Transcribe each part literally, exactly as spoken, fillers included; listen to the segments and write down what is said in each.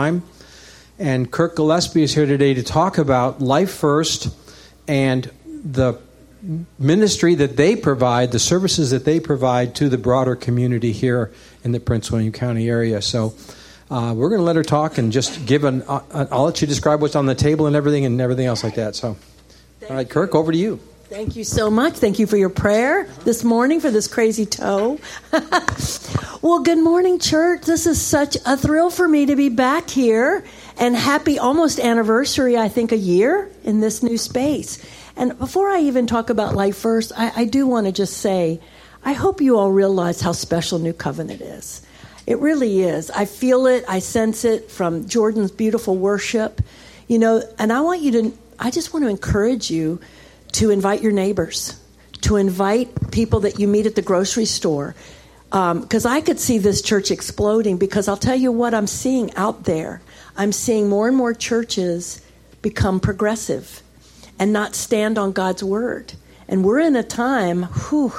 And Kirk Gillespie is here today to talk about Life First and the ministry that they provide, the services that they provide to the broader community here in the Prince William County area. So uh, we're going to let her talk and just give an, uh, I'll let you describe what's on the table and everything and everything else like that. So, all right, Kirk, over to you. Thank you so much. Thank you for your prayer this morning for this crazy toe. Well, good morning, church. This is such a thrill for me to be back here, and happy almost anniversary, I think, a year in this new space. And before I even talk about Life First, I, I do want to just say, I hope you all realize how special New Covenant is. It really is. I feel it. I sense it from Jordan's beautiful worship. You know, and I want you to, I just want to encourage you to invite your neighbors, to invite people that you meet at the grocery store. Because um, I could see this church exploding, because I'll tell you what I'm seeing out there. I'm seeing more and more churches become progressive and not stand on God's word. And we're in a time, whew,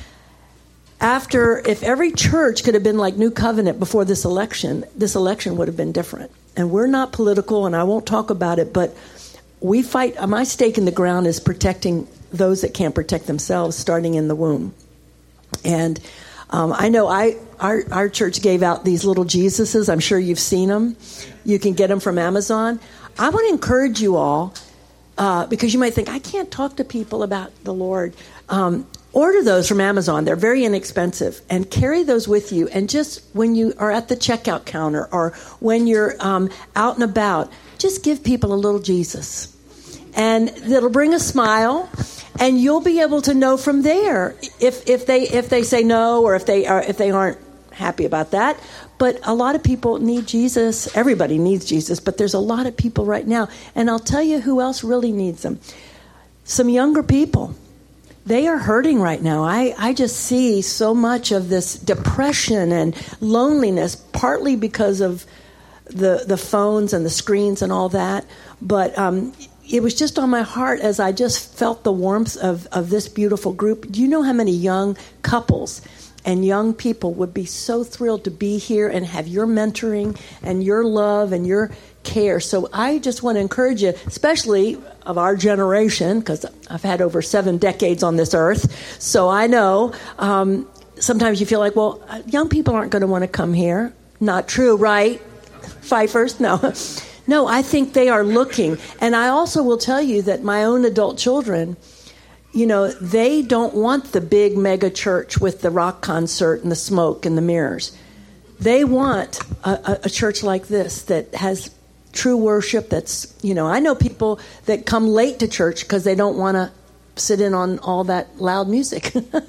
after, if every church could have been like New Covenant before this election, this election would have been different. And we're not political, and I won't talk about it, but we fight. My stake in the ground is protecting those that can't protect themselves, starting in the womb. And um, I know I our, our church gave out these little Jesuses. I'm sure you've seen them. You can get them from Amazon. I want to encourage you all, uh, because you might think, I can't talk to people about the Lord. Um, order those from Amazon. They're very inexpensive. And carry those with you. And just when you are at the checkout counter or when you're um, out and about, just give people a little Jesus. And it'll bring a smile, and you'll be able to know from there if if they if they say no, or if they are if they aren't happy about that. But a lot of people need Jesus. Everybody needs Jesus, but there's a lot of people right now. And I'll tell you who else really needs them. Some younger people. They are hurting right now. I, I just see so much of this depression and loneliness, partly because of the the phones and the screens and all that. But um, it was just on my heart as I just felt the warmth of, of this beautiful group. Do you know how many young couples and young people would be so thrilled to be here and have your mentoring and your love and your care? So I just want to encourage you, especially of our generation, because I've had over seven decades on this earth. So I know um, sometimes you feel like, well, young people aren't going to want to come here. Not true, right? Fifers? No. No, I think they are looking. And I also will tell you that my own adult children, you know, they don't want the big mega church with the rock concert and the smoke and the mirrors. They want a, a church like this that has true worship. That's, you know, I know people that come late to church because they don't want to sit in on all that loud music.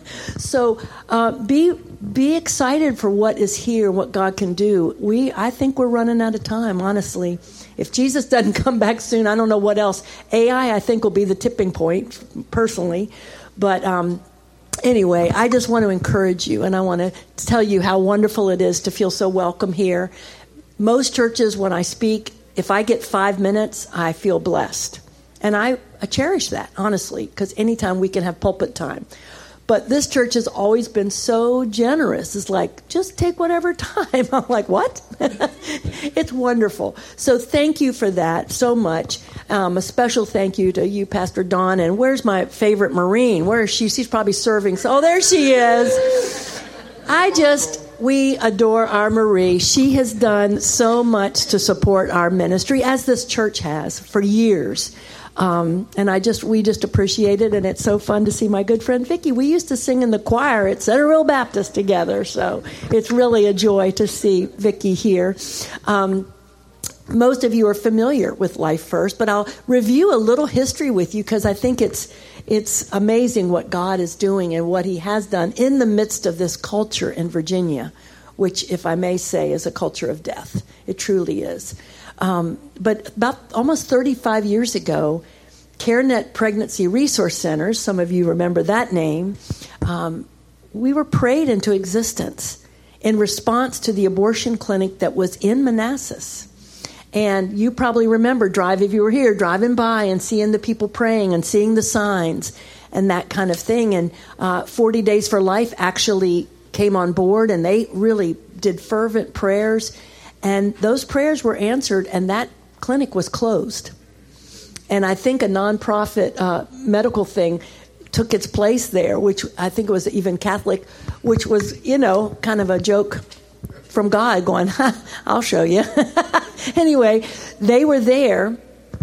So uh, be be excited for what is here, what God can do. We, I think we're running out of time, honestly. If Jesus doesn't come back soon, I don't know what else. A I, I think, will be the tipping point, personally. But um, anyway, I just want to encourage you, and I want to tell you how wonderful it is to feel so welcome here. Most churches, when I speak, if I get five minutes, I feel blessed. And I, I cherish that, honestly, because anytime we can have pulpit time. But this church has always been so generous. It's like, just take whatever time. I'm like, what? It's wonderful. So thank you for that so much. Um, a special thank you to you, Pastor Dawn. And where's my favorite Marine? Where is she? She's probably serving. So, oh, there she is. I just... We adore our Marie. She has done so much to support our ministry, as this church has for years. Um, and I just, we just appreciate it. And it's so fun to see my good friend Vicki. We used to sing in the choir at Centerville Baptist together. So it's really a joy to see Vicki here. Um, most of you are familiar with Life First, but I'll review a little history with you because I think it's it's amazing what God is doing and what he has done in the midst of this culture in Virginia, which, if I may say, is a culture of death. It truly is. Um, but about almost thirty-five years ago, CareNet Pregnancy Resource Centers, some of you remember that name, um, we were prayed into existence in response to the abortion clinic that was in Manassas. And you probably remember, drive if you were here, driving by and seeing the people praying and seeing the signs and that kind of thing. And uh, forty Days for Life actually came on board, and they really did fervent prayers. And those prayers were answered, and that clinic was closed. And I think a nonprofit uh, medical thing took its place there, which I think was even Catholic, which was, you know, kind of a joke from God going, ha, I'll show you. Anyway, they were there,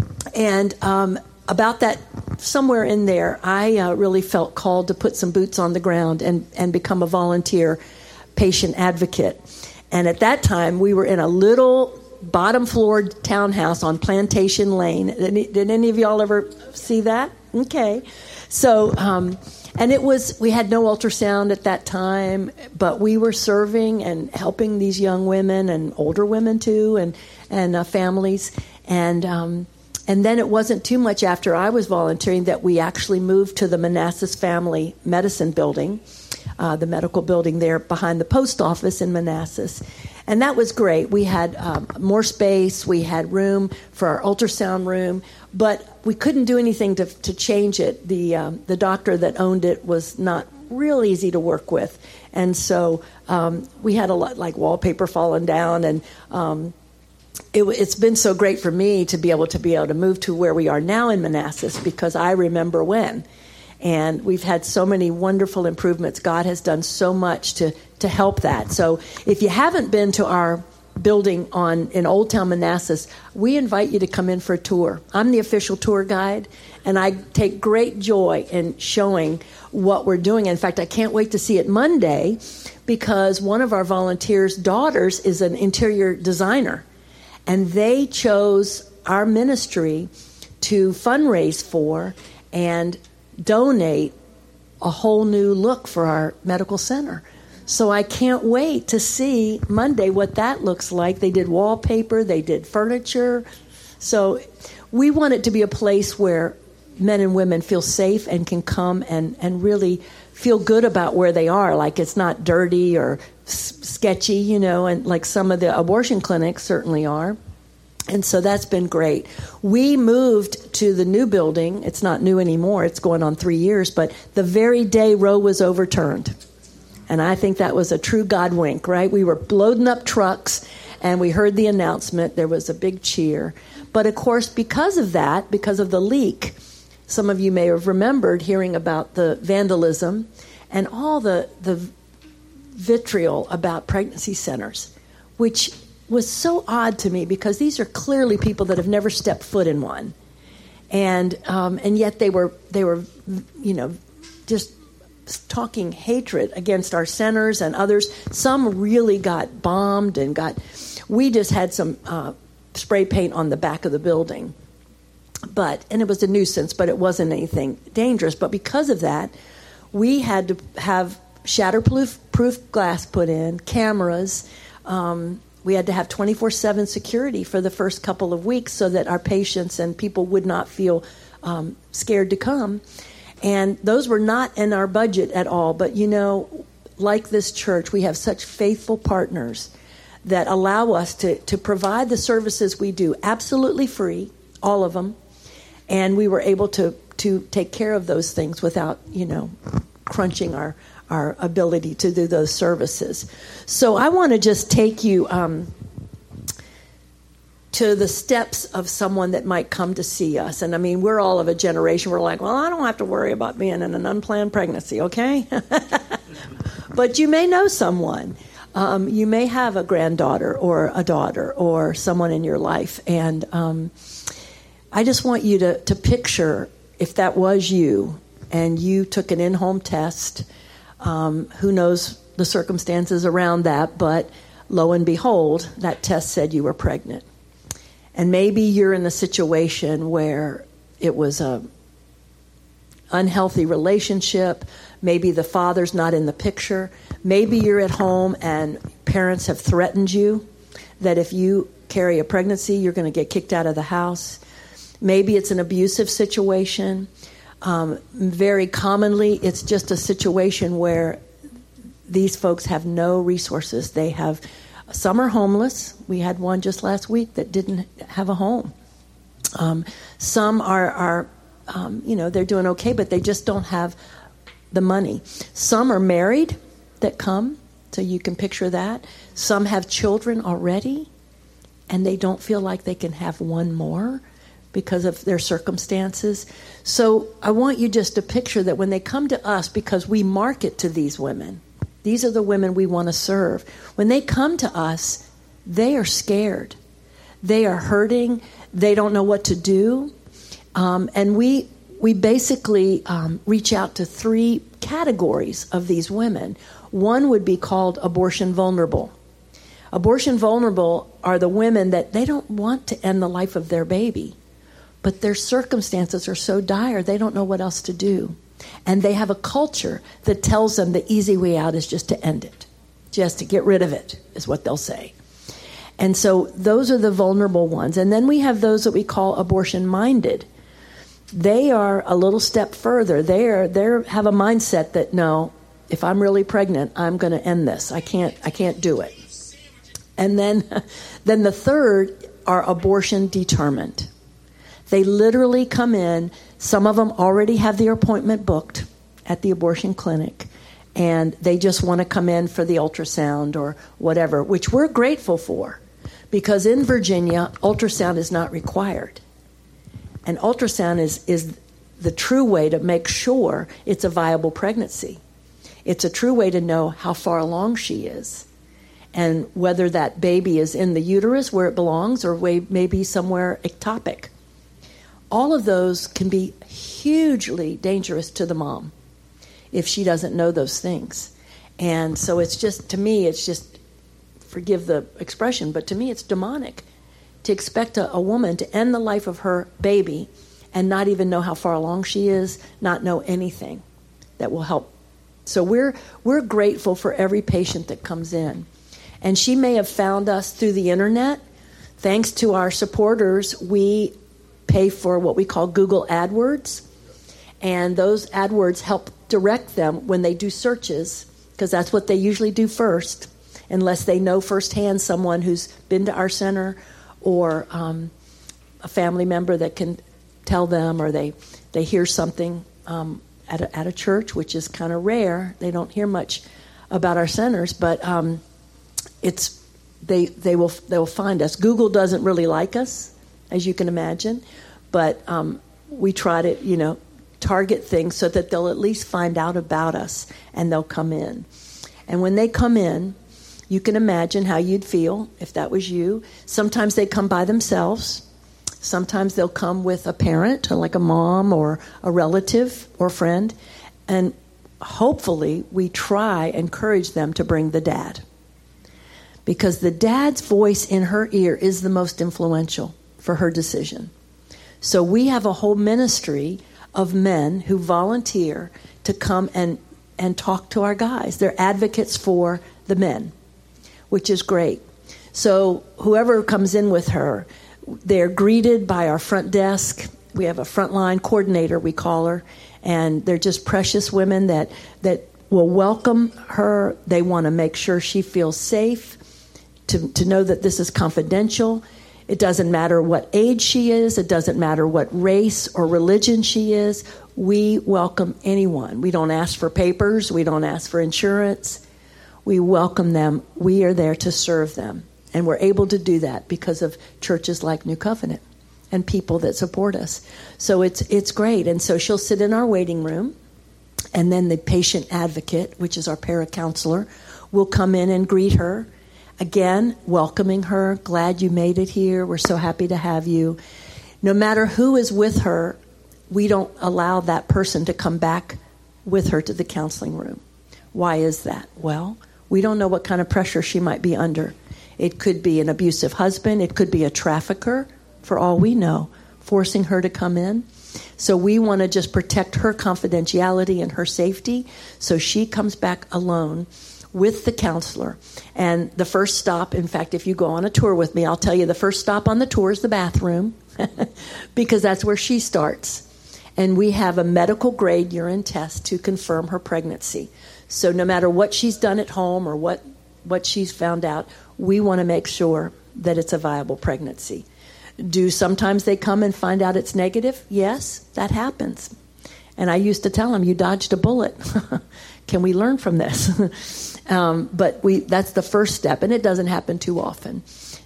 and um, about that, somewhere in there, I uh, really felt called to put some boots on the ground and, and become a volunteer patient advocate. And at that time, we were in a little bottom floor townhouse on Plantation Lane. Did, did any of y'all ever see that? Okay. So, um, and it was, we had no ultrasound at that time, but we were serving and helping these young women and older women too, and, and uh, families. And, um, and then it wasn't too much after I was volunteering that we actually moved to the Manassas Family Medicine Building, uh, the medical building there behind the post office in Manassas. And that was great. We had um, more space. We had room for our ultrasound room, but we couldn't do anything to, to change it. The um, the doctor that owned it was not real easy to work with, and so um, we had a lot like wallpaper falling down. And um, it, it's been so great for me to be able to be able to move to where we are now in Manassas, because I remember when. And we've had so many wonderful improvements. God has done so much to, to help that. So if you haven't been to our building on in Old Town Manassas, we invite you to come in for a tour. I'm the official tour guide, and I take great joy in showing what we're doing. In fact, I can't wait to see it Monday, because one of our volunteers' daughters is an interior designer, and they chose our ministry to fundraise for and donate a whole new look for our medical center. So I can't wait to see Monday what that looks like. They did wallpaper, they did furniture. So we want it to be a place where men and women feel safe and can come and, and really feel good about where they are. Like it's not dirty or s- sketchy, you know, and like some of the abortion clinics certainly are. And so that's been great. We moved to the new building. It's not new anymore. It's going on three years. But the very day Roe was overturned. And I think that was a true God wink, right? We were loading up trucks, and we heard the announcement. There was a big cheer. But, of course, because of that, because of the leak, some of you may have remembered hearing about the vandalism and all the, the vitriol about pregnancy centers, which was so odd to me, because these are clearly people that have never stepped foot in one, and um, and yet they were they were you know just talking hatred against our centers and others. Some really got bombed and got. We just had some uh, spray paint on the back of the building, but and it was a nuisance, but it wasn't anything dangerous. But because of that, we had to have shatterproof proof glass put in, cameras. Um, We had to have twenty-four seven security for the first couple of weeks so that our patients and people would not feel um, scared to come. And those were not in our budget at all. But, you know, like this church, we have such faithful partners that allow us to, to provide the services we do absolutely free, all of them. And we were able to, to take care of those things without, you know, crunching our our ability to do those services. So I want to just take you um, to the steps of someone that might come to see us. And I mean, we're all of a generation. We're like, well, I don't have to worry about being in an unplanned pregnancy, okay? But you may know someone. Um, you may have a granddaughter or a daughter or someone in your life. And um, I just want you to, to picture if that was you and you took an in-home test. Um, who knows the circumstances around that, but lo and behold, that test said you were pregnant. And maybe you're in a situation where it was a unhealthy relationship. Maybe the father's not in the picture. Maybe you're at home and parents have threatened you that if you carry a pregnancy, you're going to get kicked out of the house. Maybe it's an abusive situation. Um, very commonly, it's just a situation where these folks have no resources. They have, some are homeless. We had one just last week that didn't have a home. Um, some are, are um, you know, they're doing okay, but they just don't have the money. Some are married that come, so you can picture that. Some have children already, and they don't feel like they can have one more because of their circumstances. So I want you just to picture that when they come to us, because we market to these women, these are the women we want to serve. When they come to us, they are scared. They are hurting. They don't know what to do. Um, and we we basically um, reach out to three categories of these women. One would be called abortion vulnerable. Abortion vulnerable are the women that they don't want to end the life of their baby, but their circumstances are so dire they don't know what else to do. And they have a culture that tells them the easy way out is just to end it, just to get rid of it, is what they'll say. And so those are the vulnerable ones. And then we have those that we call abortion-minded. They are a little step further. They are they have a mindset that, no, if I'm really pregnant, I'm going to end this. I can't I can't do it. And then, then the third are abortion determined. They literally come in. Some of them already have their appointment booked at the abortion clinic, and they just want to come in for the ultrasound or whatever, which we're grateful for, because in Virginia, ultrasound is not required. And ultrasound is, is the true way to make sure it's a viable pregnancy. It's a true way to know how far along she is and whether that baby is in the uterus where it belongs or maybe somewhere ectopic. All of those can be hugely dangerous to the mom if she doesn't know those things. And so it's just, to me, it's just, forgive the expression, but to me it's demonic to expect a, a woman to end the life of her baby and not even know how far along she is, not know anything that will help. So we're we're grateful for every patient that comes in. And she may have found us through the internet. Thanks to our supporters, we pay for what we call Google AdWords. And those AdWords help direct them when they do searches, because that's what they usually do first, unless they know firsthand someone who's been to our center or um, a family member that can tell them, or they, they hear something um, at, a, at a church, which is kind of rare. They don't hear much about our centers, but um, it's they they will they will find us. Google doesn't really like us, as you can imagine, but um, we try to you know target things so that they'll at least find out about us and they'll come in. And when they come in, you can imagine how you'd feel if that was you. Sometimes they come by themselves. Sometimes they'll come with a parent, or like a mom or a relative or friend. And hopefully we try and encourage them to bring the dad, because the dad's voice in her ear is the most influential for her decision. So we have a whole ministry of men who volunteer to come and, and talk to our guys. They're advocates for the men, which is great. So whoever comes in with her, they're greeted by our front desk. We have a frontline coordinator, we call her, and they're just precious women that, that will welcome her. They want to make sure she feels safe, to, to know that this is confidential. It doesn't matter what age she is. It doesn't matter what race or religion she is. We welcome anyone. We don't ask for papers. We don't ask for insurance. We welcome them. We are there to serve them. And we're able to do that because of churches like New Covenant and people that support us. So it's it's great. And so she'll sit in our waiting room, and then the patient advocate, which is our paracounselor, will come in and greet her. Again, welcoming her. Glad you made it here. We're so happy to have you. No matter who is with her, we don't allow that person to come back with her to the counseling room. Why is that? Well, we don't know what kind of pressure she might be under. It could be an abusive husband. It could be a trafficker, for all we know, forcing her to come in. So we want to just protect her confidentiality and her safety. So she comes back alone with the counselor. And the first stop, in fact, if you go on a tour with me, I'll tell you the first stop on the tour is the bathroom because that's where she starts. And we have a medical grade urine test to confirm her pregnancy. So no matter what she's done at home or what, what she's found out, we want to make sure that it's a viable pregnancy. Do sometimes they come and find out it's negative? Yes, that happens. And I used to tell them, you dodged a bullet. Can we learn from this? um, but we that's the first step, and it doesn't happen too often.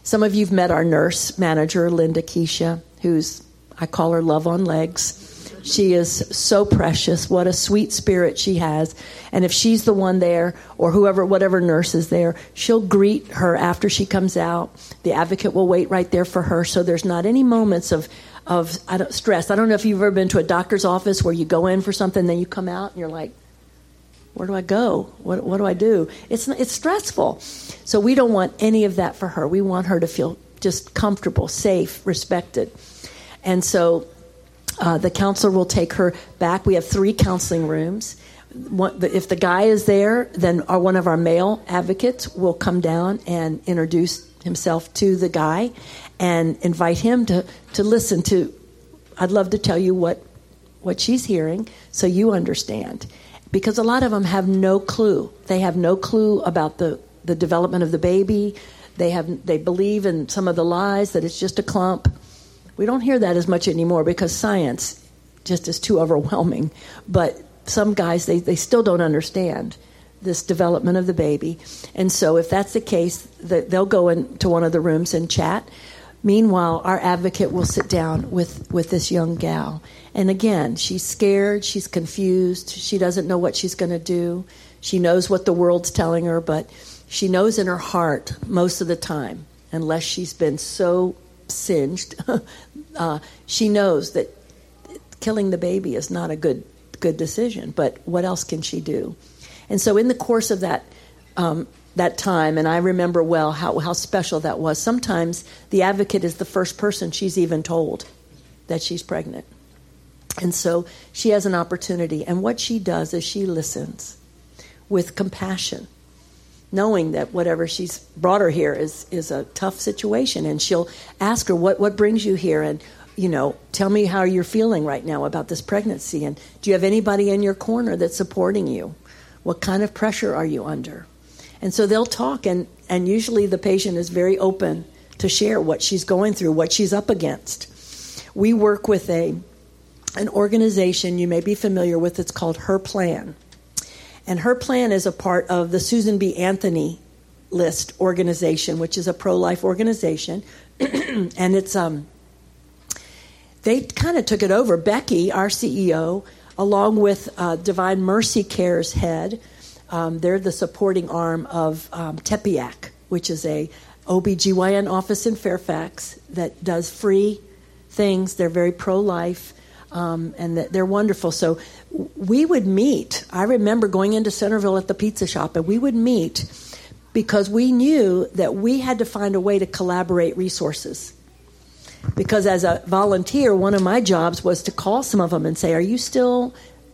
Some of you've met our nurse manager, Linda Keisha, who's, I call her Love on Legs. She is so precious. What a sweet spirit she has. And if she's the one there, or whoever, whatever nurse is there, she'll greet her after she comes out. The advocate will wait right there for her, so there's not any moments of of I don't, stress. I don't know if you've ever been to a doctor's office where you go in for something, then you come out and you're like, where do I go? What what do I do? It's it's stressful. So we don't want any of that for her. We want her to feel just comfortable, safe, respected. And so uh, the counselor will take her back. We have three counseling rooms. One, if the guy is there, then our, one of our male advocates will come down and introduce himself to the guy and invite him to, to listen to, I'd love to tell you what what she's hearing so you understand. Because a lot of them have no clue. They have no clue about the, the development of the baby. They have they believe in some of the lies that it's just a clump. We don't hear that as much anymore because science just is too overwhelming. But some guys, they, they still don't understand this development of the baby. And so if that's the case, they'll go into one of the rooms and chat. Meanwhile, our advocate will sit down with, with this young gal. And again, she's scared, she's confused, she doesn't know what she's going to do. She knows what the world's telling her, but she knows in her heart most of the time, unless she's been so singed, uh, she knows that killing the baby is not a good good decision. But what else can she do? And so in the course of that um, that time, and I remember well how, how special that was, sometimes the advocate is the first person she's even told that she's pregnant. And so she has an opportunity. And what she does is she listens with compassion, knowing that whatever she's brought her here is, is a tough situation. And she'll ask her, what, what brings you here? And, you know, tell me how you're feeling right now about this pregnancy. And do you have anybody in your corner that's supporting you? What kind of pressure are you under? And so they'll talk, and, and usually the patient is very open to share what she's going through, what she's up against. We work with a an organization you may be familiar with. It's called Her Plan. And Her Plan is a part of the Susan B. Anthony List organization, which is a pro-life organization. And it's um, they kind of took it over. Becky, our C E O, along with uh, Divine Mercy Care's head, um, they're the supporting arm of um, Tepeyac, which is a O B G Y N office in Fairfax that does free things. They're very pro-life, um, and they're wonderful. So we would meet. I remember going into Centerville at the pizza shop, and we would meet because we knew that we had to find a way to collaborate resources. Because as a volunteer, one of my jobs was to call some of them and say, are you still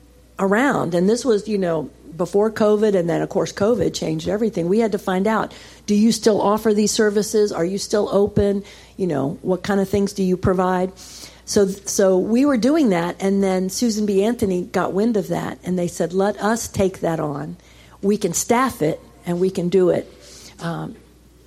around? And this was, you know, before COVID, and then, of course, COVID changed everything. We had to find out, do you still offer these services? Are you still open? You know, what kind of things do you provide? So so we were doing that, and then Susan B. Anthony got wind of that, and they said, let us take that on. We can staff it, and we can do it um,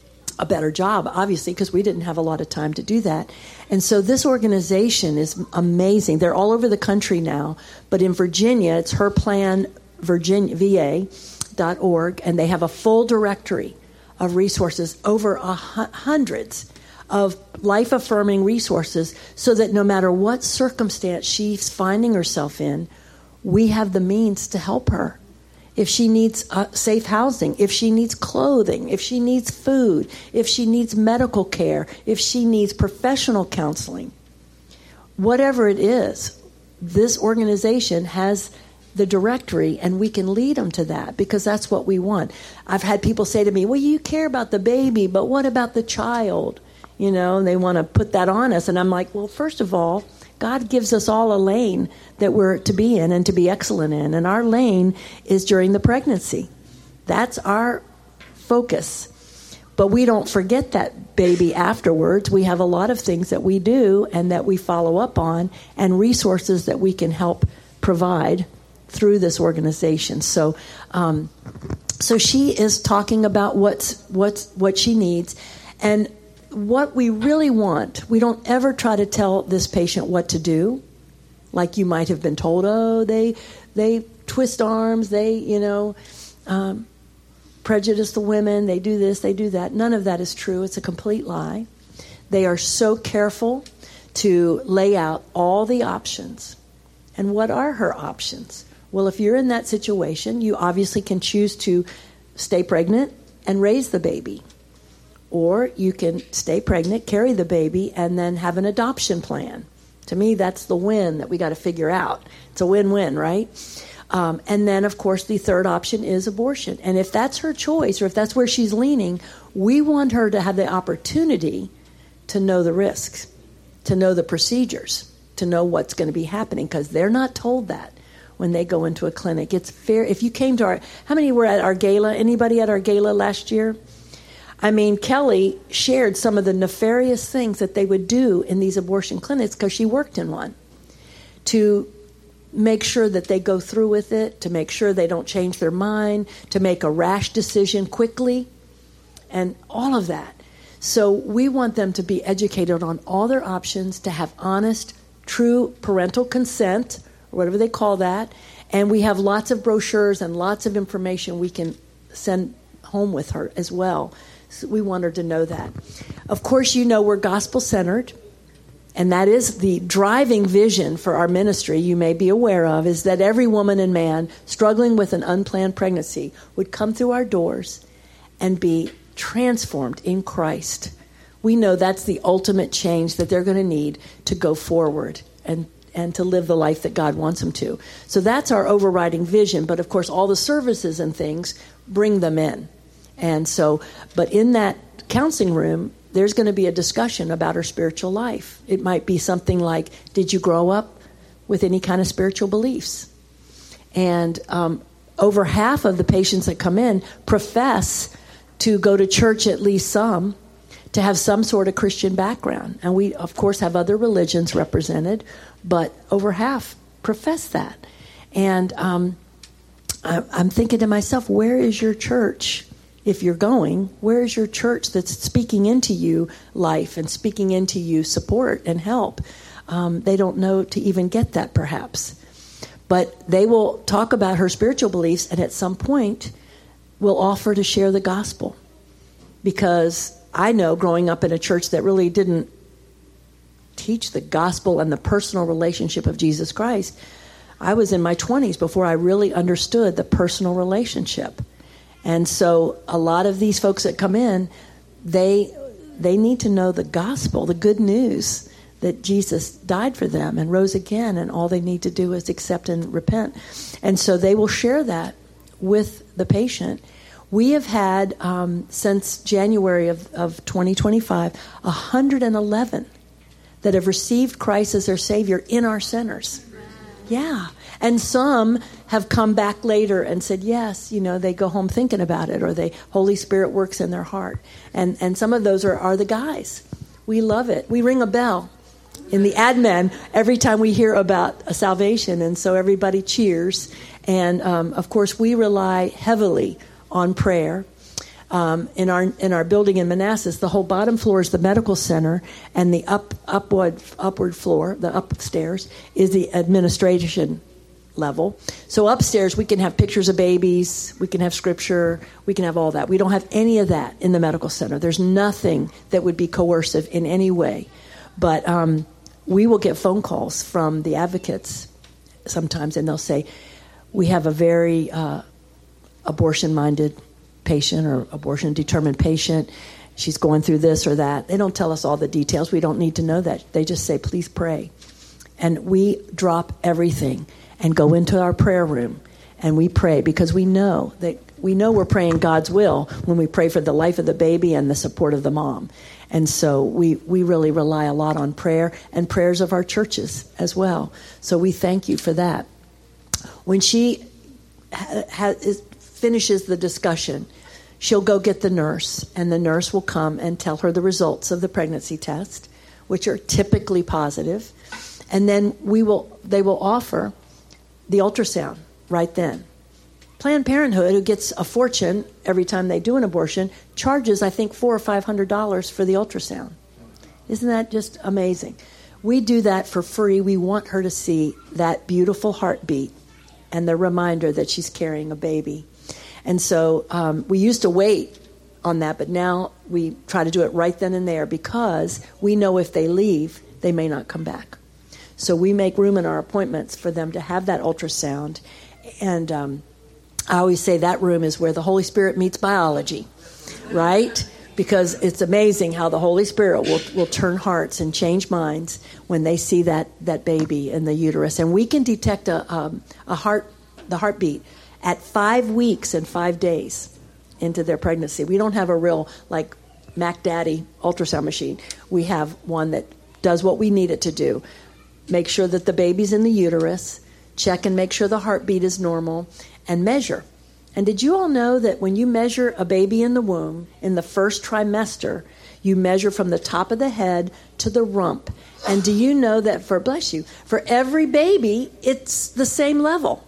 a better job, obviously, because we didn't have a lot of time to do that. And so this organization is amazing. They're all over the country now, but in Virginia, it's Her Plan Virginia, V A dot org, and they have a full directory of resources, over a hu- hundreds of life-affirming resources, so that no matter what circumstance she's finding herself in, we have the means to help her. If she needs uh, safe housing, if she needs clothing, if she needs food, if she needs medical care, if she needs professional counseling, whatever it is, this organization has the directory, and we can lead them to that, because that's what we want. I've had people say to me, well, you care about the baby, but what about the child? You know, they want to put that on us. And I'm like, well, first of all, God gives us all a lane that we're to be in and to be excellent in. And our lane is during the pregnancy. That's our focus. But we don't forget that baby afterwards. We have a lot of things that we do and that we follow up on, and resources that we can help provide through this organization. So um, so she is talking about what's what's what she needs. And what we really want, we don't ever try to tell this patient what to do, like you might have been told, oh, they they twist arms, they, you know, um, prejudice the women. They do this, they do that. None of that is true. It's a complete lie. They are so careful to lay out all the options. And what are her options? Well, if you're in that situation, you obviously can choose to stay pregnant and raise the baby. Or you can stay pregnant, carry the baby, and then have an adoption plan. To me, that's the win that we got to figure out. It's a win-win, right? Um, and then, of course, the third option is abortion. And if that's her choice, or if that's where she's leaning, we want her to have the opportunity to know the risks, to know the procedures, to know what's going to be happening, because they're not told that when they go into a clinic. It's fair. If you came to our, how many were at our gala? Anybody at our gala last year? I mean, Kelly shared some of the nefarious things that they would do in these abortion clinics because she worked in one, to make sure that they go through with it, to make sure they don't change their mind, to make a rash decision quickly, and all of that. So we want them to be educated on all their options, to have honest, true parental consent, or whatever they call that. And we have lots of brochures and lots of information we can send home with her as well. So we want her to know that. Of course, you know we're gospel-centered, and that is the driving vision for our ministry, you may be aware of, is that every woman and man struggling with an unplanned pregnancy would come through our doors and be transformed in Christ. We know that's the ultimate change that they're going to need to go forward and and to live the life that God wants them to. So that's our overriding vision. But of course, all the services and things bring them in. And so, but in that counseling room, there's going to be a discussion about her spiritual life. It might be something like, did you grow up with any kind of spiritual beliefs? And um, over half of the patients that come in profess to go to church, at least some, to have some sort of Christian background. And we, of course, have other religions represented, but over half profess that. And um, I, I'm thinking to myself, where is your church? If you're going, where is your church that's speaking into you life and speaking into you support and help? Um, they don't know to even get that, perhaps. But they will talk about her spiritual beliefs, and at some point will offer to share the gospel. Because I know, growing up in a church that really didn't teach the gospel and the personal relationship of Jesus Christ, I was in my twenties before I really understood the personal relationship. And so a lot of these folks that come in, they they need to know the gospel, the good news that Jesus died for them and rose again, and all they need to do is accept and repent. And so they will share that with the patient. We have had, um, since January of, of twenty twenty-five, one hundred eleven that have received Christ as their Savior in our centers. Yeah. And some have come back later and said, yes, you know, they go home thinking about it, or the Holy Spirit works in their heart. And and some of those are, are the guys. We love it. We ring a bell in the admin every time we hear about a salvation, and so everybody cheers. And, um, of course, we rely heavily on prayer. Um, in our in our building in Manassas, the whole bottom floor is the medical center, and the up upward upward floor, the upstairs, is the administration level. So upstairs we can have pictures of babies, we can have scripture, we can have all that. We don't have any of that in the medical center. There's nothing that would be coercive in any way. But um, we will get phone calls from the advocates sometimes, and they'll say, we have a very uh, abortion-minded patient or abortion-determined patient. She's going through this or that. They don't tell us all the details. We don't need to know that. They just say, please pray. And we drop everything and go into our prayer room, and we pray, because we know that we know we're praying God's will when we pray for the life of the baby and the support of the mom. And so we, we really rely a lot on prayer and prayers of our churches as well. So we thank you for that. When she ha- ha- is, finishes the discussion, she'll go get the nurse, and the nurse will come and tell her the results of the pregnancy test, which are typically positive. And then we will they will offer the ultrasound right then. Planned Parenthood, who gets a fortune every time they do an abortion, charges, I think, four or five hundred dollars for the ultrasound. Isn't that just amazing? We do that for free. We want her to see that beautiful heartbeat and the reminder that she's carrying a baby. And so um, we used to wait on that, but now we try to do it right then and there because we know if they leave, they may not come back. So we make room in our appointments for them to have that ultrasound. And um, I always say that room is where the Holy Spirit meets biology, right? Because it's amazing how the Holy Spirit will, will turn hearts and change minds when they see that, that baby in the uterus. And we can detect a, um, a heart, the heartbeat at five weeks and five days into their pregnancy. We don't have a real, like, Mac Daddy ultrasound machine. We have one that does what we need it to do. Make sure that the baby's in the uterus, check and make sure the heartbeat is normal, and measure. And did you all know that when you measure a baby in the womb in the first trimester, you measure from the top of the head to the rump? And do you know that for, bless you, for every baby, it's the same level?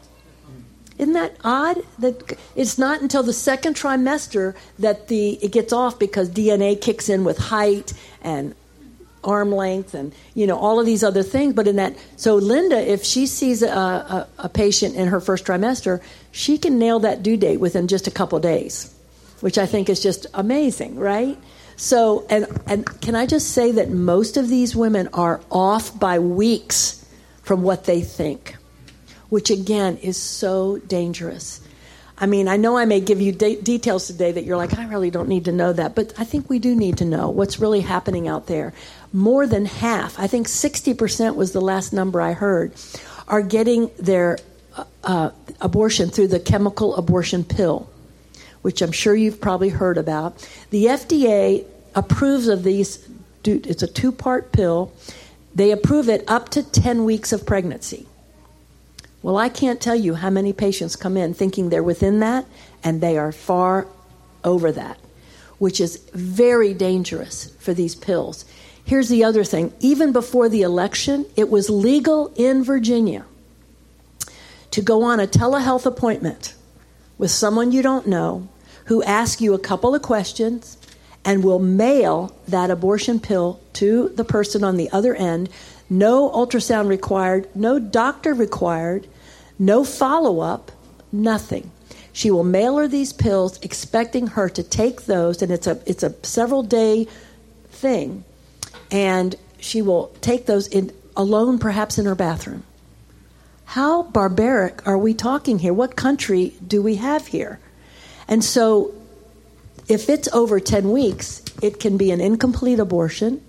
Isn't that odd? That it's not until the second trimester that the it gets off because D N A kicks in with height and arm length and, you know, all of these other things. But in that, so Linda, if she sees a, a, a patient in her first trimester, she can nail that due date within just a couple of days, which I think is just amazing, right? So, and, and can I just say that most of these women are off by weeks from what they think, which again is so dangerous. I mean, I know I may give you de- details today that you're like, I really don't need to know that, but I think we do need to know what's really happening out there. More than half, I think sixty percent was the last number I heard, are getting their uh, abortion through the chemical abortion pill, which I'm sure you've probably heard about. The F D A approves of these. It's a two-part pill. They approve it up to ten weeks of pregnancy. Well, I can't tell you how many patients come in thinking they're within that, and they are far over that, which is very dangerous for these pills. Here's the other thing. Even before the election, it was legal in Virginia to go on a telehealth appointment with someone you don't know who asks you a couple of questions and will mail that abortion pill to the person on the other end. No ultrasound required, no doctor required, no follow-up, nothing. She will mail her these pills expecting her to take those, and it's a it's a several-day thing, and she will take those in alone, perhaps in her bathroom. How barbaric are we talking here? What country do we have here? And so if it's over ten weeks, it can be an incomplete abortion.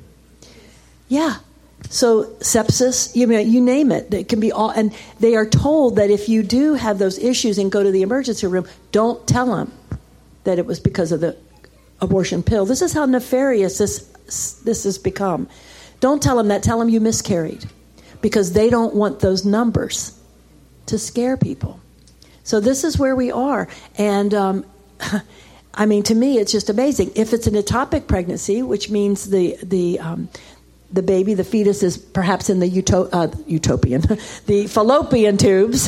Yeah. So sepsis, you know, you name it. It can be all, and they are told that if you do have those issues and go to the emergency room, don't tell them that it was because of the abortion pill. This is how nefarious this this has become. Don't tell them that. Tell them you miscarried, because they don't want those numbers to scare people. So this is where we are, and um, I mean, to me, it's just amazing. If it's an ectopic pregnancy, which means the the um, the baby, the fetus is perhaps in the uto- uh, utopian, the fallopian tubes.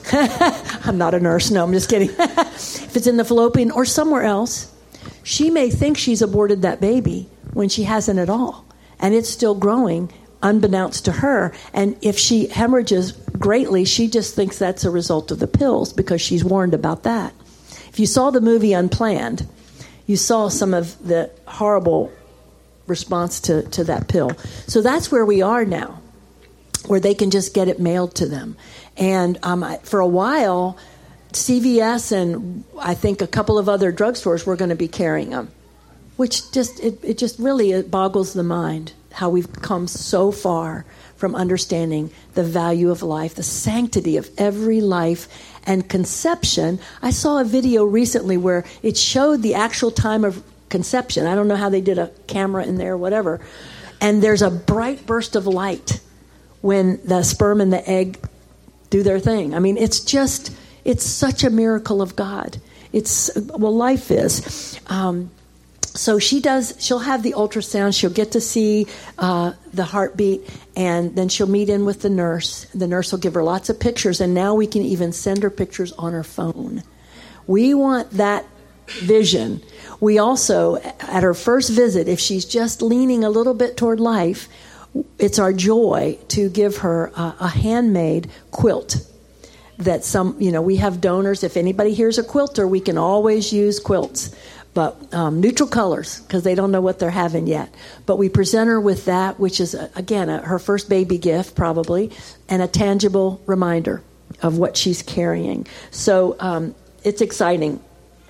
I'm not a nurse. No, I'm just kidding. If it's in the fallopian or somewhere else, she may think she's aborted that baby when she hasn't at all. And it's still growing unbeknownst to her. And if she hemorrhages greatly, she just thinks that's a result of the pills because she's warned about that. If you saw the movie Unplanned, you saw some of the horrible response to, to that pill. So that's where we are now, where they can just get it mailed to them. And um, I, for a while, C V S and I think a couple of other drugstores were going to be carrying them, which just it, it just really it boggles the mind how we've come so far from understanding the value of life, the sanctity of every life, and conception. I saw a video recently where it showed the actual time of conception. I don't know how they did a camera in there or whatever. And there's a bright burst of light when the sperm and the egg do their thing. I mean, it's just, it's such a miracle of God. It's, well, life is. Um, so she does, she'll have the ultrasound. She'll get to see uh, the heartbeat, and then she'll meet in with the nurse. The nurse will give her lots of pictures, and now we can even send her pictures on her phone. We want that vision. We also, at her first visit, if she's just leaning a little bit toward life, it's our joy to give her a, a handmade quilt that some, you know, we have donors. If anybody here's a quilter, we can always use quilts. But um, neutral colors, because they don't know what they're having yet. But we present her with that, which is, a, again, a, her first baby gift, probably, and a tangible reminder of what she's carrying. So um, it's exciting.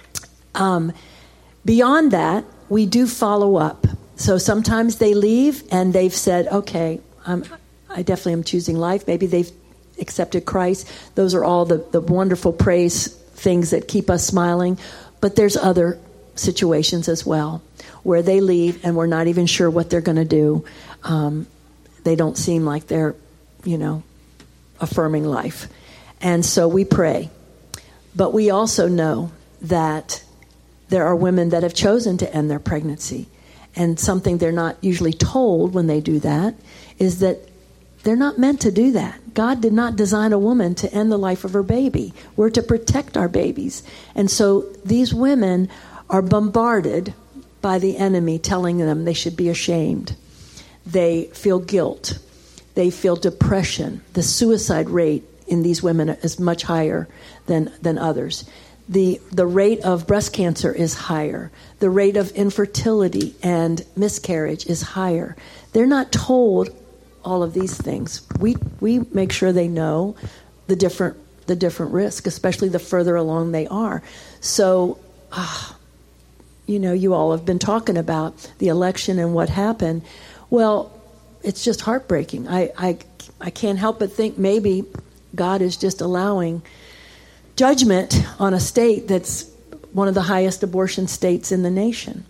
Um, beyond that, we do follow up. So sometimes they leave, and they've said, okay, I'm, I definitely am choosing life. Maybe they've accepted Christ. Those are all the, the wonderful praise things that keep us smiling. But there's other situations as well where they leave and we're not even sure what they're going to do. Um, they don't seem like they're, you know, affirming life. And so we pray. But we also know that there are women that have chosen to end their pregnancy. And something they're not usually told when they do that is that they're not meant to do that. God did not design a woman to end the life of her baby. We're to protect our babies. And so these women are bombarded by the enemy telling them they should be ashamed. They feel guilt. They feel depression. The suicide rate in these women is much higher than, than others. The, the rate of breast cancer is higher. The rate of infertility and miscarriage is higher. They're not told all of these things. We we make sure they know the different the different risk, especially the further along they are. So, uh, you know, you all have been talking about the election and what happened. Well, it's just heartbreaking. I I, I can't help but think maybe God is just allowing judgment on a state that's one of the highest abortion states in the nation.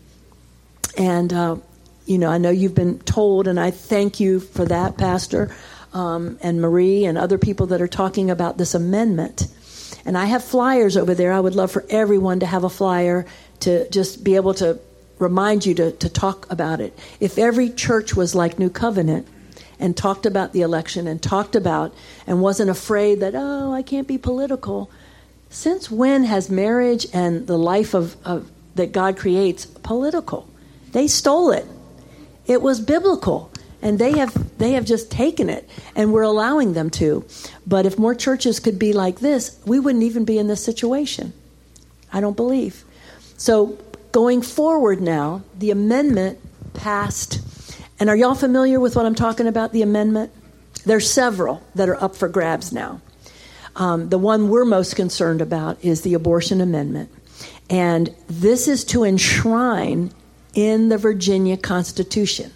And uh, you know, I know you've been told, and I thank you for that, Pastor, um, and Marie and other people that are talking about this amendment. And I have flyers over there. I would love for everyone to have a flyer to just be able to remind you to, to talk about it. If every church was like New Covenant and talked about the election and talked about and wasn't afraid that, oh, I can't be political. Since when has marriage and the life of, of that God creates political? They stole it. It was biblical, and they have they have just taken it, and we're allowing them to. But if more churches could be like this, we wouldn't even be in this situation. I don't believe. So going forward now, the amendment passed. And are y'all familiar with what I'm talking about, the amendment? There's several that are up for grabs now. Um, the one we're most concerned about is the abortion amendment. And this is to enshrine in the Virginia Constitution.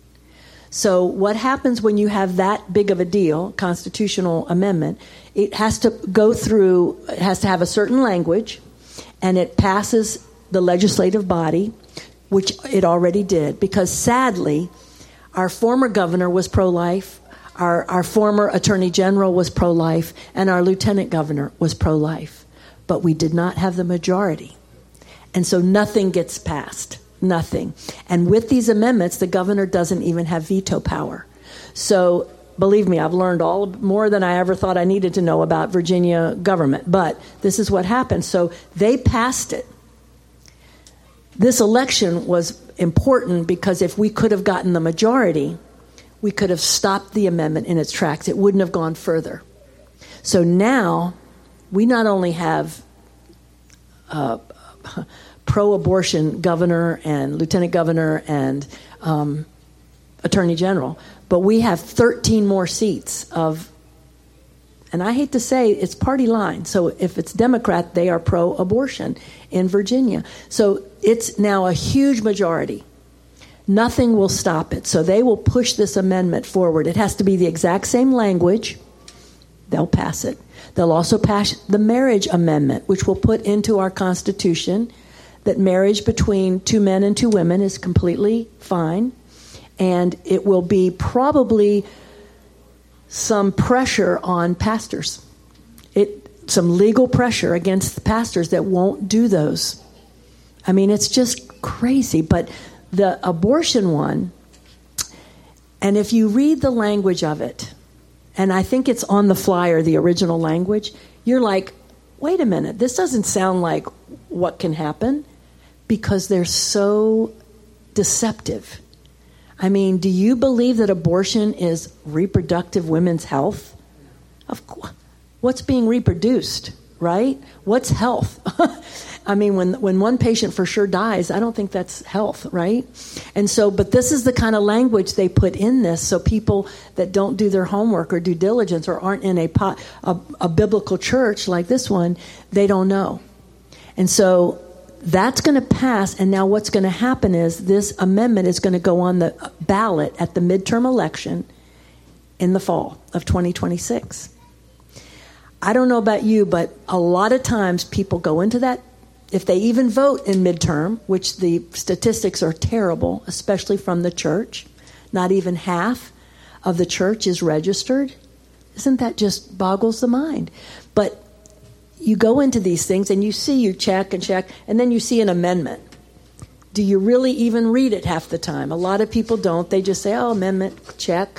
So what happens when you have that big of a deal, constitutional amendment, it has to go through, it has to have a certain language, and it passes the legislative body, which it already did, because sadly, our former governor was pro-life, our, our former attorney general was pro-life, and our lieutenant governor was pro-life. But we did not have the majority. And so nothing gets passed. Nothing. And with these amendments, the governor doesn't even have veto power. So believe me, I've learned all more than I ever thought I needed to know about Virginia government. But this is what happened. So they passed it. This election was important because if we could have gotten the majority, we could have stopped the amendment in its tracks. It wouldn't have gone further. So now we not only have uh, pro-abortion governor and lieutenant governor and um, attorney general, but we have thirteen more seats of, and I hate to say it's party line. So if it's Democrat, they are pro-abortion in Virginia. So it's now a huge majority. Nothing will stop it. So they will push this amendment forward. It has to be the exact same language. They'll pass it. They'll also pass the marriage amendment, which will put into our Constitution that marriage between two men and two women is completely fine. And it will be probably some pressure on pastors. It some legal pressure against the pastors that won't do those. I mean, it's just crazy. But the abortion one, and if you read the language of it, and I think it's on the flyer, the original language, you're like, wait a minute, this doesn't sound like what can happen, because they're so deceptive. I mean, do you believe that abortion is reproductive women's health? Of course. what's being reproduced, right? What's health? I mean, when when one patient for sure dies, I don't think that's health, right? And so, but this is the kind of language they put in this, so people that don't do their homework or due diligence or aren't in a, a, a biblical church like this one, they don't know. And so that's going to pass, and now what's going to happen is this amendment is going to go on the ballot at the midterm election in the fall of twenty twenty-six. I don't know about you, but a lot of times people go into that, if they even vote in midterm, which the statistics are terrible, especially from the church, not even half of the church is registered. Isn't that just boggles the mind? But you go into these things and you see, you check and check, and then you see an amendment. Do you really even read it half the time? A lot of people don't. They just say, oh, amendment, check.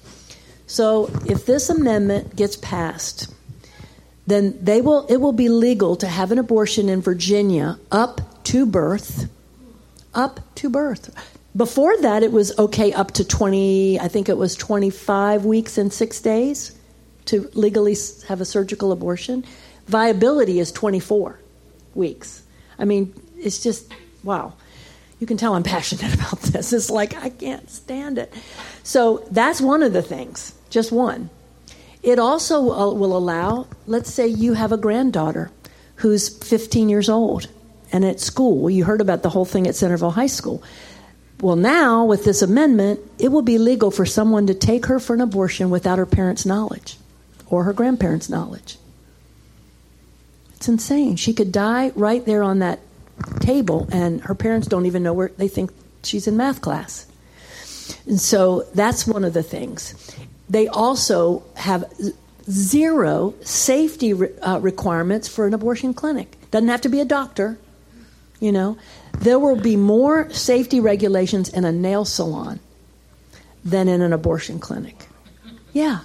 So if this amendment gets passed, then they will. It will be legal to have an abortion in Virginia up to birth. Up to birth. Before that, it was okay up to twenty, I think it was twenty-five weeks and six days to legally have a surgical abortion. Viability is twenty-four weeks. I mean, it's just, wow. You can tell I'm passionate about this. It's like, I can't stand it. So that's one of the things, just one. It also will allow, let's say you have a granddaughter who's fifteen years old and at school. Well, you heard about the whole thing at Centerville High School. Well, now with this amendment, it will be legal for someone to take her for an abortion without her parents' knowledge or her grandparents' knowledge. It's insane. She could die right there on that table, and her parents don't even know where, they think she's in math class. And so that's one of the things. They also have zero safety re- uh, requirements for an abortion clinic. Doesn't have to be a doctor, you know. There will be more safety regulations in a nail salon than in an abortion clinic. Yeah.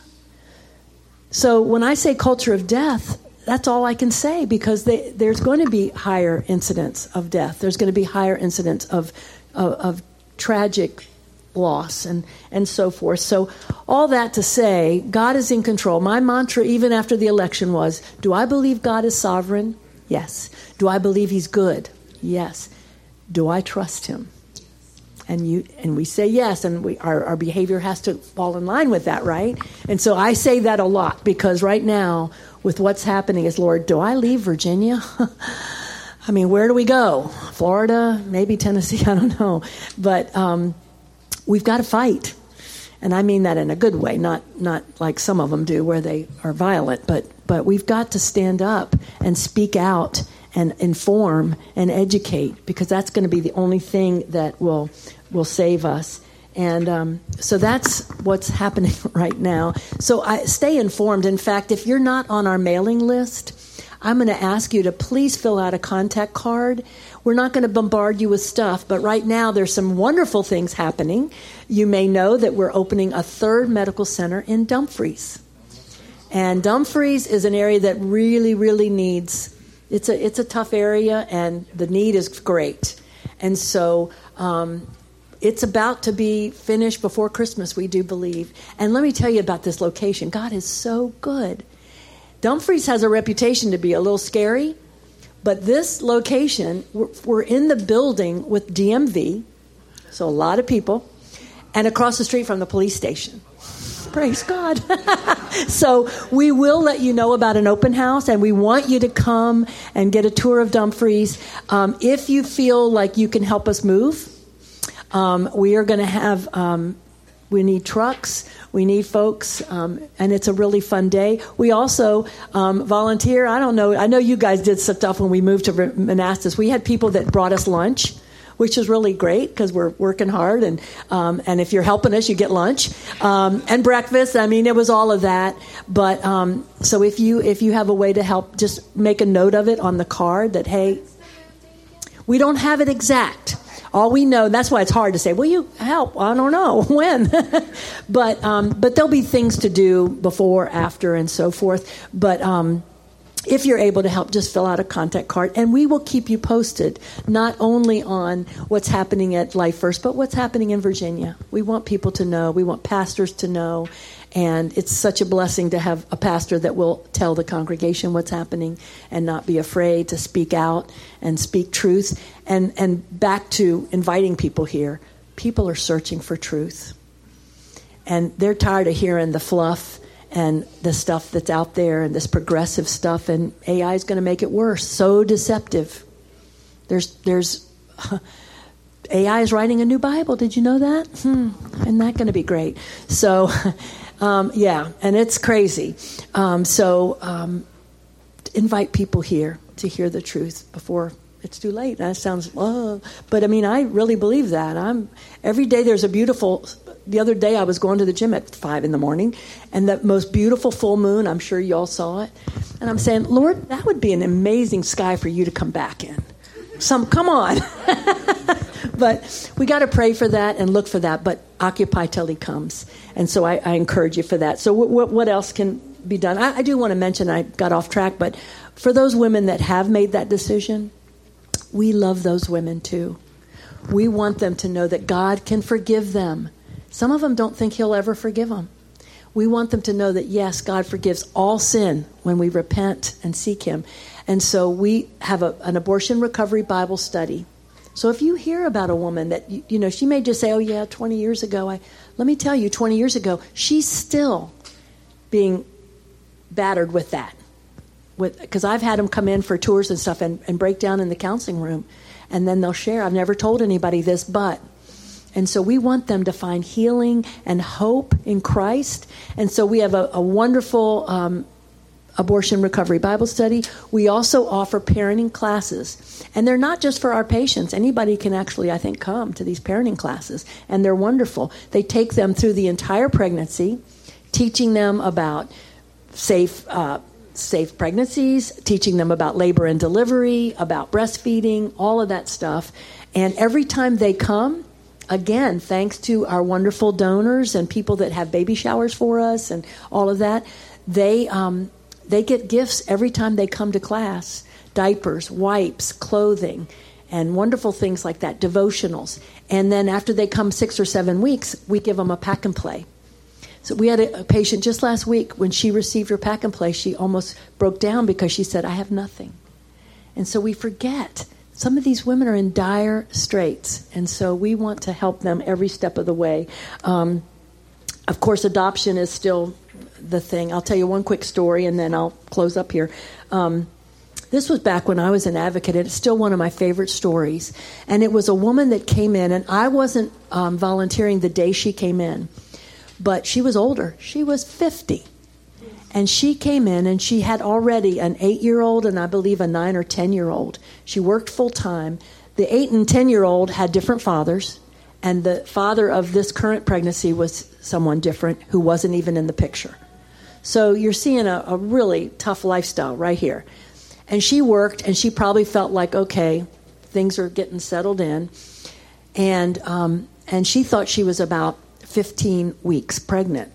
So when I say culture of death, that's all I can say, because they, there's going to be higher incidence of death. There's going to be higher incidence of, of, of tragic loss and, and so forth. So all that to say, God is in control. My mantra, even after the election, was, do I believe God is sovereign? Yes. Do I believe he's good? Yes. Do I trust him? And you and we say yes, and we our, our behavior has to fall in line with that, right? And so I say that a lot, because right now, with what's happening is, Lord, do I leave Virginia? I mean, where do we go? Florida? Maybe Tennessee? I don't know. But um, we've got to fight. And I mean that in a good way, not not like some of them do where they are violent. But, but we've got to stand up and speak out and inform and educate, because that's going to be the only thing that will will save us. And um, so that's what's happening right now. So I stay informed. In fact, if you're not on our mailing list, I'm going to ask you to please fill out a contact card. We're not going to bombard you with stuff, but right now there's some wonderful things happening. You may know that we're opening a third medical center in Dumfries. And Dumfries is an area that really, really needs, it's a it's a tough area, and the need is great. And so um, it's about to be finished before Christmas, we do believe. And let me tell you about this location. God is so good. Dumfries has a reputation to be a little scary, but this location, we're, we're in the building with D M V, so a lot of people, and across the street from the police station. Praise God. So we will let you know about an open house, and we want you to come and get a tour of Dumfries. Um, if you feel like you can help us move, um, we are going to have, um, we need trucks, we need folks, um, and it's a really fun day. We also um, volunteer. I don't know. I know you guys did stuff when we moved to Manassas. We had people that brought us lunch, which is really great because we're working hard, and um, and if you're helping us, you get lunch um, and breakfast. I mean, it was all of that. But um, so if you if you have a way to help, just make a note of it on the card that, hey, we don't have it exact. All we know, that's why it's hard to say, will you help? I don't know when. but um, but there'll be things to do before, after, and so forth. But um if you're able to help, just fill out a contact card, and we will keep you posted, not only on what's happening at Life First, but what's happening in Virginia. We want people to know. We want pastors to know. And it's such a blessing to have a pastor that will tell the congregation what's happening and not be afraid to speak out and speak truth. And, and back to inviting people here, people are searching for truth. And they're tired of hearing the fluff and the stuff that's out there and this progressive stuff. And A I is going to make it worse. So deceptive. There's, there's... A I is writing a new Bible. Did you know that? Hmm. Isn't that going to be great? So, um, yeah, and it's crazy. Um, so um, invite people here to hear the truth before it's too late. That sounds, oh. But I mean, I really believe that. I'm every day there's a beautiful, the other day I was going to the gym at five in the morning, and the most beautiful full moon, I'm sure you all saw it. And I'm saying, Lord, that would be an amazing sky for you to come back in. Some, come on. But we got to pray for that and look for that, but occupy till he comes. And so I, I encourage you for that. So w- w- what else can be done? I, I do want to mention, I got off track, but for those women that have made that decision, we love those women too. We want them to know that God can forgive them. Some of them don't think he'll ever forgive them. We want them to know that, yes, God forgives all sin when we repent and seek him. And so we have a, an abortion recovery Bible study. So if you hear about a woman that, you, you know, she may just say, oh, yeah, twenty years ago. I let me tell you, twenty years ago, she's still being battered with that. Because I've had them come in for tours and stuff and, and break down in the counseling room. And then they'll share, I've never told anybody this, but. And so we want them to find healing and hope in Christ. And so we have a, a wonderful um, abortion recovery Bible study. We also offer parenting classes. And they're not just for our patients. Anybody can actually, I think, come to these parenting classes. And they're wonderful. They take them through the entire pregnancy, teaching them about safe uh, safe pregnancies, teaching them about labor and delivery, about breastfeeding, all of that stuff. And every time they come, again, thanks to our wonderful donors and people that have baby showers for us and all of that, they um, they get gifts every time they come to class. Diapers, wipes, clothing, and wonderful things like that, devotionals. And then after they come six or seven weeks, we give them a pack and play. So we had a, a patient just last week, when she received her pack and play, she almost broke down because she said, I have nothing. And so we forget. Some of these women are in dire straits, and so we want to help them every step of the way. Um, of course, adoption is still the thing. I'll tell you one quick story, and then I'll close up here. Um, this was back when I was an advocate, and it's still one of my favorite stories. And it was a woman that came in, and I wasn't um, volunteering the day she came in, but she was older. She was fifty. And she came in, and she had already an eight-year-old and I believe a nine- or ten-year-old. She worked full-time. The eight- and ten-year-old had different fathers, and the father of this current pregnancy was someone different who wasn't even in the picture. So you're seeing a, a really tough lifestyle right here. And she worked, and she probably felt like, okay, things are getting settled in. And um, and she thought she was about fifteen weeks pregnant.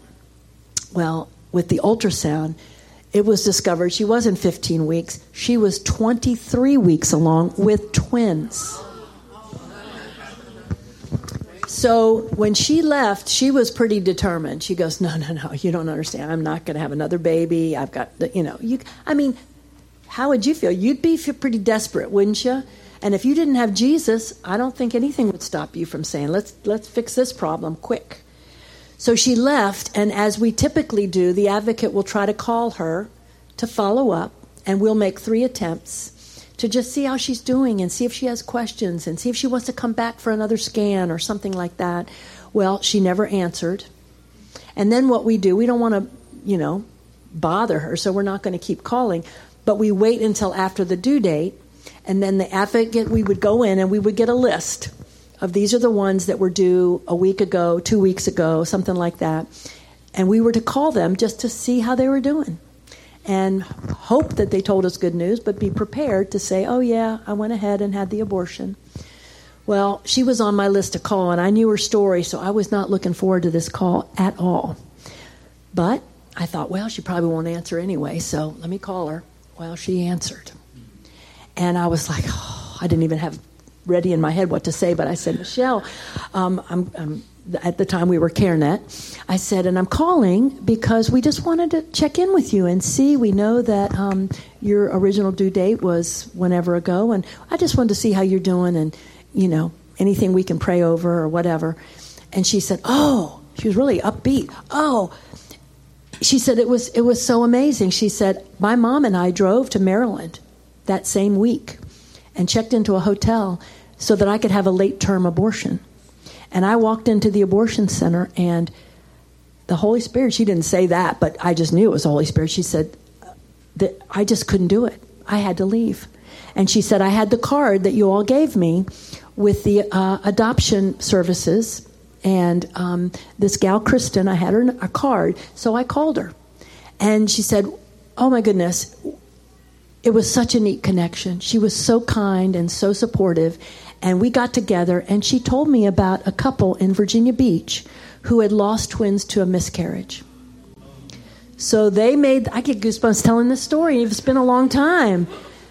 Well, with the ultrasound, it was discovered she wasn't fifteen weeks. She was twenty-three weeks along with twins. So when she left, she was pretty determined. She goes, no, no, no, you don't understand. I'm not going to have another baby. I've got, the, you know, you. I mean, how would you feel? You'd be pretty desperate, wouldn't you? And if you didn't have Jesus, I don't think anything would stop you from saying, let's let's fix this problem quick. So she left, and as we typically do, the advocate will try to call her to follow up, and we'll make three attempts to just see how she's doing and see if she has questions and see if she wants to come back for another scan or something like that. Well, she never answered. And then what we do, we don't want to, you know, bother her, so we're not going to keep calling, but we wait until after the due date, and then the advocate, we would go in and we would get a list of these are the ones that were due a week ago, two weeks ago, something like that. And we were to call them just to see how they were doing and hope that they told us good news, but be prepared to say, oh, yeah, I went ahead and had the abortion. Well, she was on my list to call, and I knew her story, so I was not looking forward to this call at all. But I thought, well, she probably won't answer anyway, so let me call her. Well, she answered. And I was like, oh, I didn't even have ready in my head what to say, but I said, Michelle, um, I'm, I'm at the time we were CareNet. I said, and I'm calling because we just wanted to check in with you and see. We know that um, your original due date was whenever ago, and I just wanted to see how you're doing and, you know, anything we can pray over or whatever. And she said, oh, she was really upbeat. Oh, she said it was it was so amazing. She said, my mom and I drove to Maryland that same week and checked into a hotel so that I could have a late-term abortion. And I walked into the abortion center, and the Holy Spirit, she didn't say that, but I just knew it was the Holy Spirit. She said that I just couldn't do it. I had to leave. And she said, I had the card that you all gave me with the uh, adoption services. And um, this gal, Kristen, I had her a card, so I called her. And she said, oh, my goodness, it was such a neat connection. She was so kind and so supportive. And we got together, and she told me about a couple in Virginia Beach who had lost twins to a miscarriage. So they made, I get goosebumps telling this story. It's been a long time.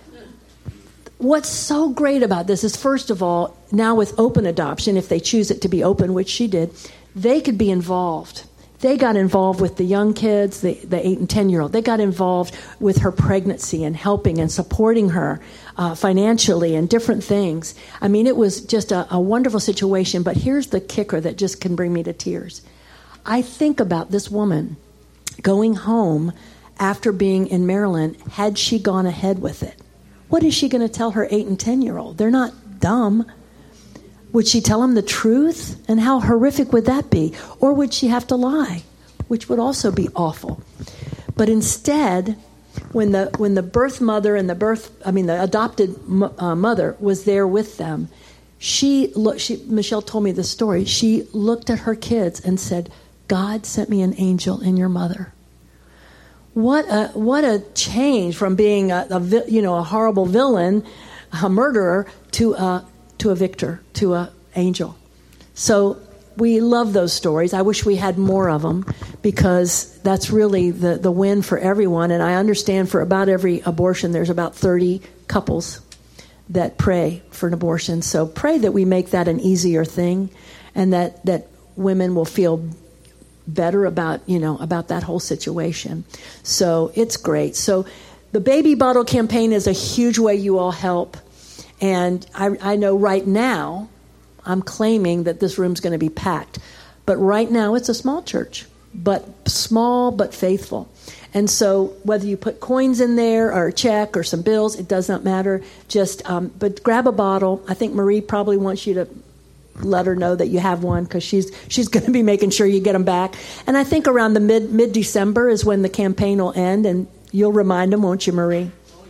What's so great about this is, first of all, now with open adoption, if they choose it to be open, which she did, they could be involved. They got involved with the young kids, the, the eight and ten-year-old. They got involved with her pregnancy and helping and supporting her uh, financially and different things. I mean, it was just a, a wonderful situation. But here's the kicker that just can bring me to tears. I think about this woman going home after being in Maryland. Had she gone ahead with it, what is she going to tell her eight and ten-year-old? They're not dumb. Would she tell them the truth? And how horrific would that be? Or would she have to lie, which would also be awful? But instead, when the when the birth mother and the birth, I mean, the adopted uh, mother was there with them, she looked. She, Michelle told me the story. She looked at her kids and said, "God sent me an angel in your mother." What a what a change from being a, a you know a horrible villain, a murderer, to a to a victor, to a angel. So we love those stories. I wish we had more of them, because that's really the, the win for everyone. And I understand for about every abortion, there's about thirty couples that pray for an abortion. So pray that we make that an easier thing, and that, that women will feel better about, you know, about that whole situation. So it's great. So the Baby Bottle campaign is a huge way you all help. And I, I know right now, I'm claiming that this room's going to be packed. But right now, it's a small church, but small but faithful. And so whether you put coins in there or a check or some bills, it does not matter. Just, um, but grab a bottle. I think Marie probably wants you to let her know that you have one, because she's she's going to be making sure you get them back. And I think around the mid mid December is when the campaign will end, and you'll remind them, won't you, Marie? Oh,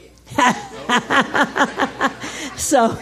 yeah. So,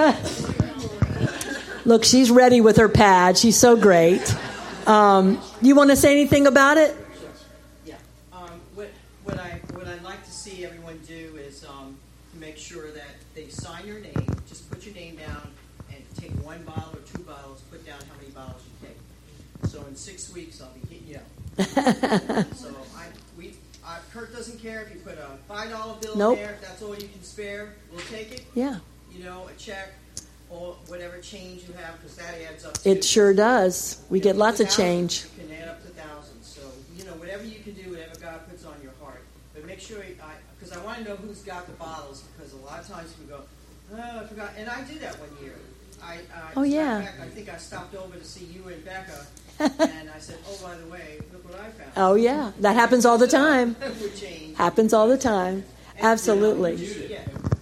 look, she's ready with her pad. She's so great. Um, you want to say anything about it? Yeah. Um, what what I what I'd like to see everyone do is um, make sure that they sign your name. Just put your name down and take one bottle or two bottles. Put down how many bottles you take. So in six weeks, I'll be hitting you up. So I we uh, Kurt doesn't care if you put a five dollar bill nope. in there. If that's all you can spare, we'll take it. Yeah. You know, a check or whatever change you have, because that adds up. It sure does. We get lots of change. You can add up to thousands. So, you know, whatever you can do, whatever God puts on your heart. But make sure, because I, I want to know who's got the bottles, because a lot of times we go, oh, I forgot. And I did that one year. I, I oh, yeah. Fact, I think I stopped over to see you and Becca, and I said, oh, by the way, look what I found. Oh, yeah. That happens all the time. Happens all the time. Absolutely. Yeah.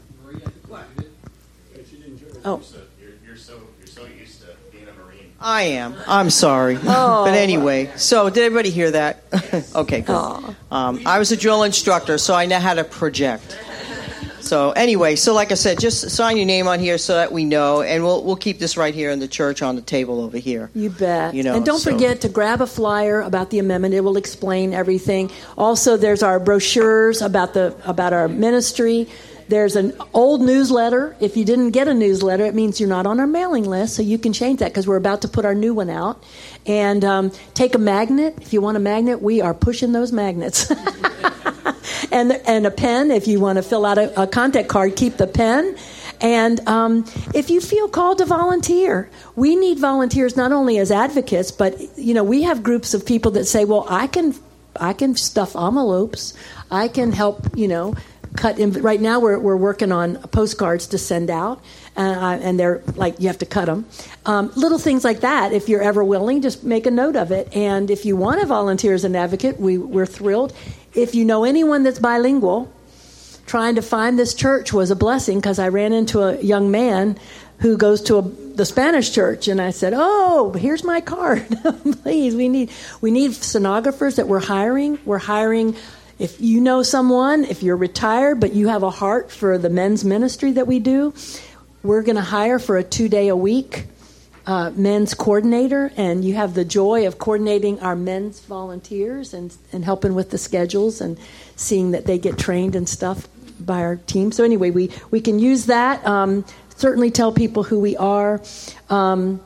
Oh. You're, you're so you're so used to being a Marine. I am. I'm sorry. Oh. But anyway, so did everybody hear that? Okay, good. Um, I was a drill instructor, so I know how to project. So anyway, so like I said, just sign your name on here so that we know, and we'll we'll keep this right here in the church on the table over here. You bet. You know, and don't so. forget to grab a flyer about the amendment. It will explain everything. Also, there's our brochures about the about our ministry. There's an old newsletter. If you didn't get a newsletter, it means you're not on our mailing list, so you can change that, because we're about to put our new one out. And um, take a magnet. If you want a magnet, we are pushing those magnets. and and a pen. If you want to fill out a, a contact card, keep the pen. And um, if you feel called to volunteer, we need volunteers not only as advocates, but you know, we have groups of people that say, "Well, I can, I can stuff envelopes. I can help." You know, cut. In, right now, we're we're working on postcards to send out, uh, and they're like you have to cut them. Um, little things like that. If you're ever willing, just make a note of it. And if you want to volunteer as an advocate, we we're thrilled. If you know anyone that's bilingual, trying to find this church was a blessing because I ran into a young man who goes to a, the Spanish church, and I said, "Oh, here's my card. Please, we need we need stenographers that we're hiring. We're hiring. If you know someone, if you're retired but you have a heart for the men's ministry that we do, we're going to hire for a two day a week uh, men's coordinator, and you have the joy of coordinating our men's volunteers and and helping with the schedules and seeing that they get trained and stuff by our team. So anyway, we, we can use that. Um, certainly tell people who we are. Um,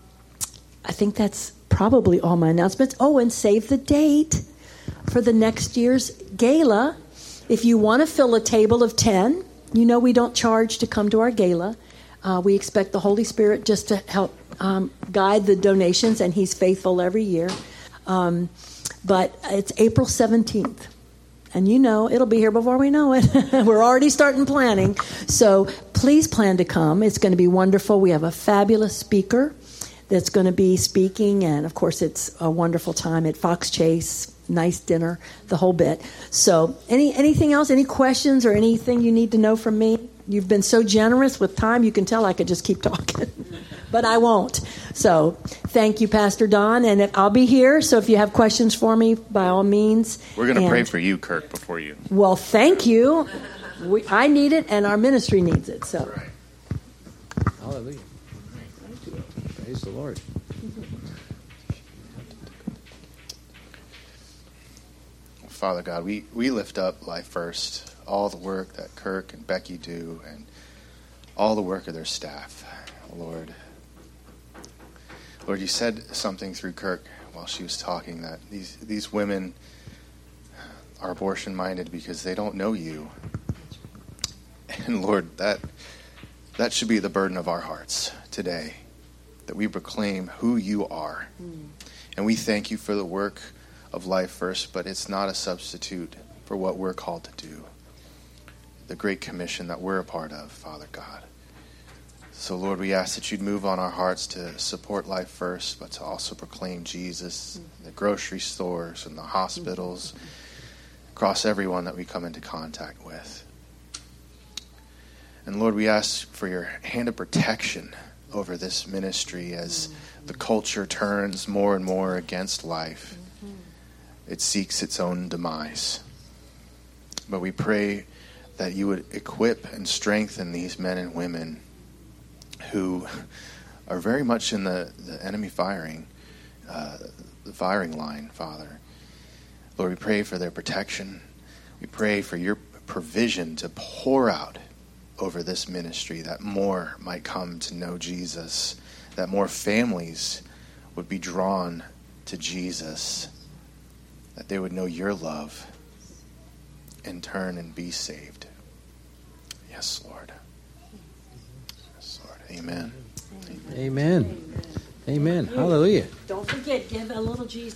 I think that's probably all my announcements. Oh, and save the date for the next year's gala. If you want to fill a table of ten, you know we don't charge to come to our gala. Uh, we expect the Holy Spirit just to help um, guide the donations, and He's faithful every year. Um, but it's April seventeenth. And you know, it'll be here before we know it. We're already starting planning. So please plan to come. It's going to be wonderful. We have a fabulous speaker that's going to be speaking. And, of course, it's a wonderful time at Fox Chase. Nice dinner, the whole bit. So any anything else, any questions or anything you need to know from me? You've been so generous with time. You can tell I could just keep talking. But I won't. So thank you, Pastor Don. And if, I'll be here. So if you have questions for me, by all means. We're going to pray for you, Kirk, before you. Well, thank you. We, I need it, and our ministry needs it. So. Right. Hallelujah. Praise the Lord. Father God, we, we lift up Life First, all the work that Kirk and Becky do, and all the work of their staff, Lord. Lord, you said something through Kirk while she was talking, that these these women are abortion-minded because they don't know you. And Lord, that that should be the burden of our hearts today, that we proclaim who you are. Mm. And we thank you for the work of Life First, but it's not a substitute for what we're called to do, the Great Commission that we're a part of, Father God. So, Lord, we ask that you'd move on our hearts to support Life First, but to also proclaim Jesus in the grocery stores and the hospitals, across everyone that we come into contact with. And, Lord, we ask for your hand of protection over this ministry as the culture turns more and more against life. It seeks its own demise. But we pray that you would equip and strengthen these men and women who are very much in the, the enemy firing, uh, the firing line, Father. Lord, we pray for their protection. We pray for your provision to pour out over this ministry, that more might come to know Jesus, that more families would be drawn to Jesus, that they would know your love and turn and be saved. Yes, Lord. Yes, Lord. Amen. Amen. Amen. Amen. Hallelujah. Don't forget, give a little Jesus.